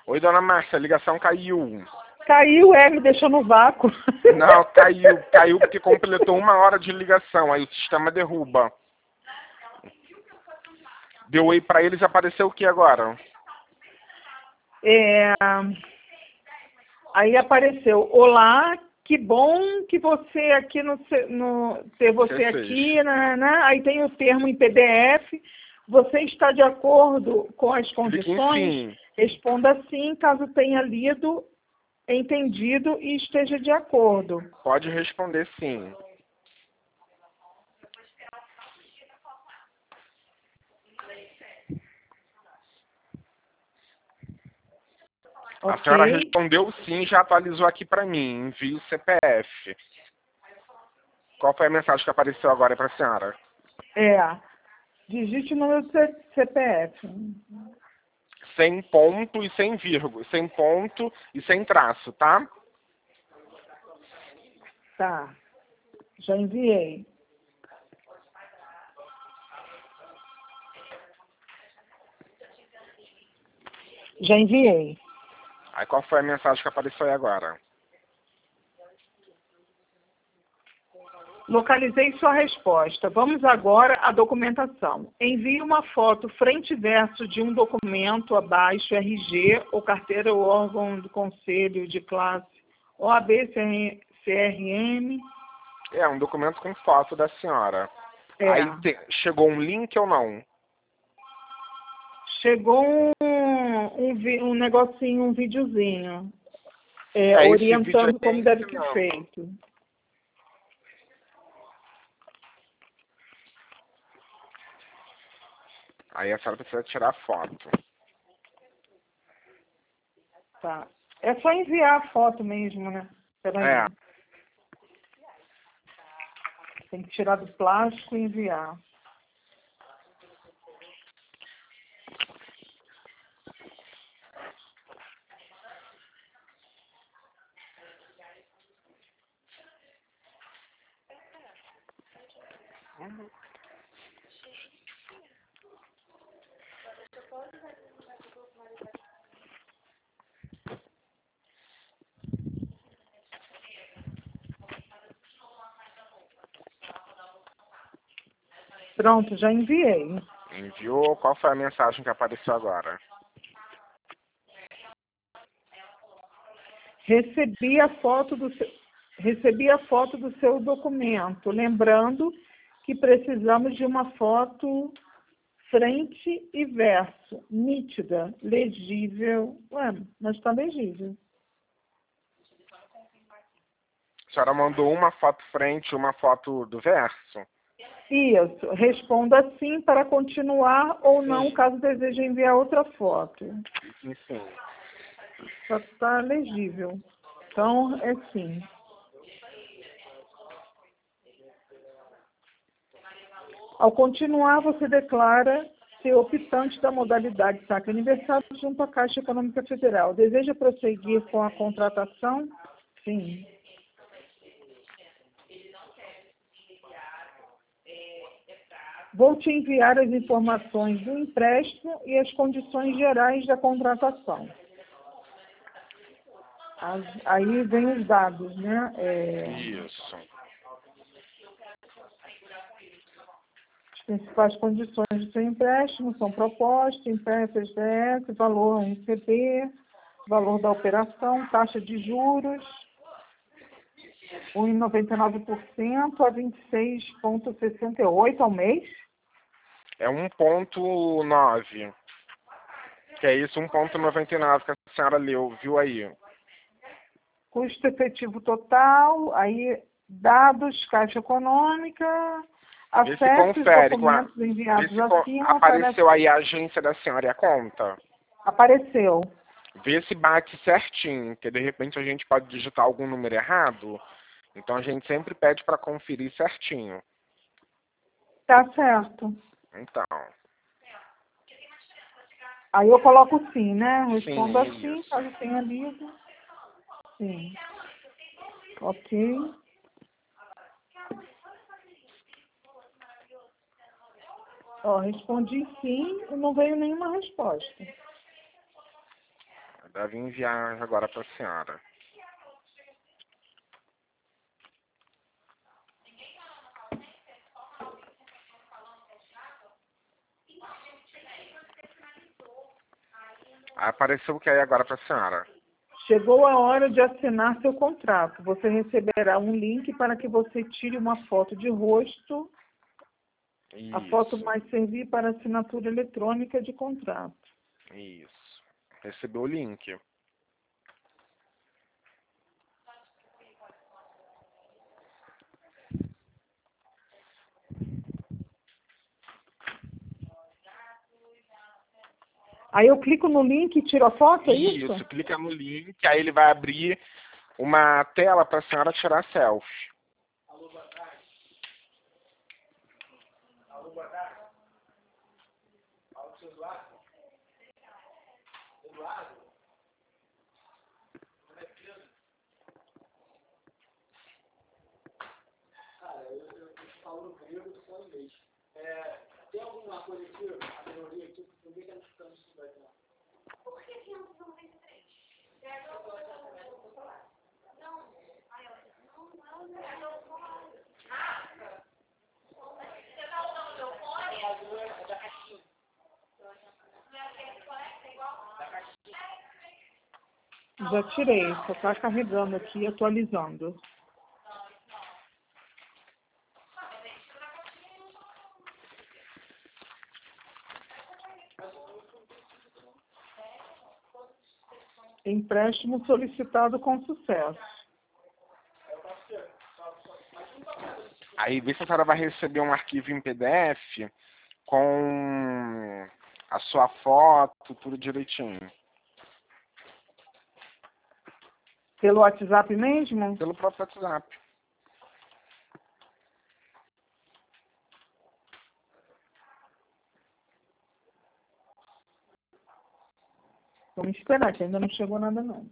Oi, dona Márcia, a ligação caiu. Caiu, me deixou no vácuo. Não, caiu porque completou 1 hora de ligação, aí o sistema derruba. Deu oi pra eles, apareceu o que agora? Aí apareceu, olá, que bom que você aqui ter você aqui, né? Aí tem o termo em PDF. Você está de acordo com as condições? Responda sim, caso tenha lido, entendido e esteja de acordo. Pode responder sim. Okay. A senhora respondeu sim, já atualizou aqui para mim. Envie o CPF. Qual foi a mensagem que apareceu agora para a senhora? Digite o número do CPF. Sem ponto e sem vírgula. Sem ponto e sem traço, tá? Tá. Já enviei. Já enviei. Aí qual foi a mensagem que apareceu aí agora? Localizei sua resposta. Vamos agora à documentação. Envie uma foto frente e verso de um documento abaixo, RG ou carteira ou órgão do conselho de classe OAB, CRM. Um documento com foto da senhora. Aí chegou um link ou não? Chegou um negocinho, um videozinho, orientando como deve ser feito. Aí a senhora precisa tirar foto. Tá. É só enviar a foto mesmo, né? Peraí. Tem que tirar do plástico e enviar. Pronto, já enviei. Enviou? Qual foi a mensagem que apareceu agora? Recebi a foto do seu documento. Lembrando que precisamos de uma foto frente e verso, nítida, legível. Mas está legível. A senhora mandou uma foto frente e uma foto do verso? Isso. Responda sim para continuar ou não, caso deseje enviar outra foto. Sim. Só está legível. Então, é sim. Ao continuar, você declara ser optante da modalidade saque aniversário junto à Caixa Econômica Federal. Deseja prosseguir com a contratação? Sim. Vou te enviar as informações do empréstimo e as condições gerais da contratação. Aí vem os dados, né? Isso. As principais condições do seu empréstimo são proposta, empréstimo SDS, valor a receber, valor da operação, taxa de juros, 1,99% a 26,68 ao mês. É 1,9. Que é isso, 1,99 que a senhora leu, viu aí? Custo efetivo total, aí dados, Caixa Econômica, acesso os documentos enviados acima. Apareceu aí a agência da senhora e a conta? Apareceu. Vê se bate certinho, porque de repente a gente pode digitar algum número errado. Então a gente sempre pede para conferir certinho. Tá certo. Então. Aí eu coloco sim, né? Respondo sim, assim, caso tenha lido. Sim. Ok. Respondi sim e não veio nenhuma resposta. Deve enviar agora para a senhora. Apareceu o que aí agora para a senhora? Chegou a hora de assinar seu contrato. Você receberá um link para que você tire uma foto de rosto. Isso. A foto vai servir para assinatura eletrônica de contrato. Isso. Recebeu o link. Aí eu clico no link e tiro a foto, é isso? Isso, clica no link, aí ele vai abrir uma tela para a senhora tirar selfie. Alô, boa tarde. Alô, boa tarde. Fala, seu Eduardo. Eduardo? Como é que é? Cara, eu falo grego só inglês. Tem alguma coisa aqui, a melhoria aqui, porque ninguém está me escutando isso daqui, não. Por que 593? É a coisa do celular. Não. Ai, não. Você tá usando o meu fone? É da caixinha. Não é aquele que conecta igual? Da caixinha. Já tirei, só está carregando aqui, atualizando. Empréstimo solicitado com sucesso. Aí vê se a senhora vai receber um arquivo em PDF com a sua foto, tudo direitinho. Pelo WhatsApp mesmo? Pelo próprio WhatsApp. Vamos esperar, que ainda não chegou nada não.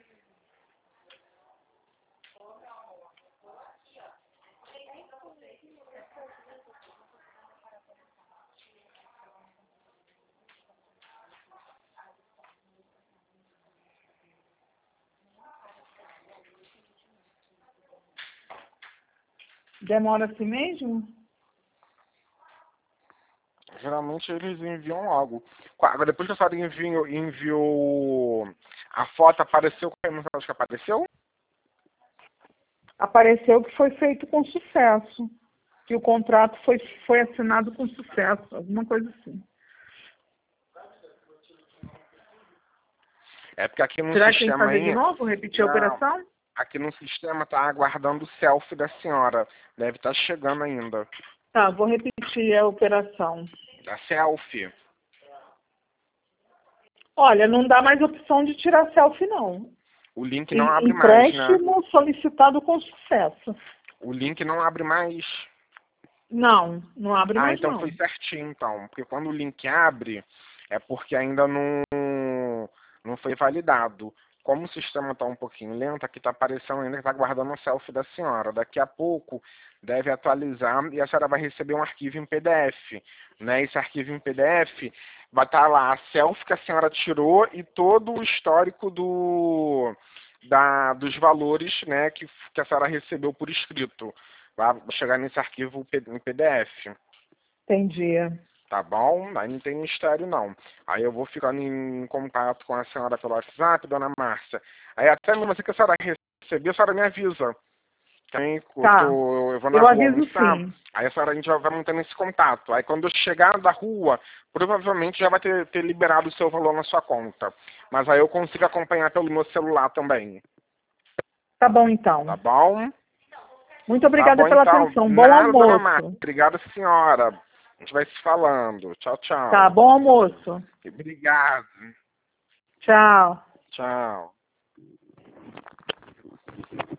Demora assim mesmo? Geralmente eles enviam logo. Agora, depois que a senhora enviou a foto, apareceu qual é a mensagem que apareceu? Apareceu que foi feito com sucesso. Que o contrato foi assinado com sucesso. Alguma coisa assim. É porque aqui no Será que tem que sistema fazer aí... de novo? Repetir a Não. operação? Aqui no sistema está aguardando o selfie da senhora. Deve estar chegando ainda. Tá, vou repetir a operação. Da selfie. Olha, não dá mais opção de tirar selfie, não. O link não abre mais, né? Empréstimo solicitado com sucesso. O link não abre mais. Não, não abre mais, Então não. foi certinho, então. Porque quando o link abre, é porque ainda não foi validado. Como o sistema está um pouquinho lento, aqui está aparecendo ainda que está guardando o selfie da senhora. Daqui a pouco deve atualizar e a senhora vai receber um arquivo em PDF. Né? Esse arquivo em PDF vai estar lá a selfie que a senhora tirou e todo o histórico dos valores, né, que a senhora recebeu por escrito. Vai chegar nesse arquivo em PDF. Entendi. Tá bom? Aí não tem mistério, não. Aí eu vou ficando em contato com a senhora pelo WhatsApp, dona Márcia. Aí até mesmo assim que a senhora receber, a senhora me avisa. Tem, Tá. eu vou na Eu rua aviso almoçar. sim. Aí a senhora, a gente já vai mantendo esse contato. Aí quando eu chegar da rua, provavelmente já vai ter liberado o seu valor na sua conta. Mas aí eu consigo acompanhar pelo meu celular também. Tá bom, então. Tá bom? Muito obrigada Tá bom, pela então. atenção. Bom Nada, dona Márcia. almoço. Obrigado, senhora. A gente vai se falando. Tchau, tchau. Tá, bom almoço. Obrigado. Tchau. Tchau.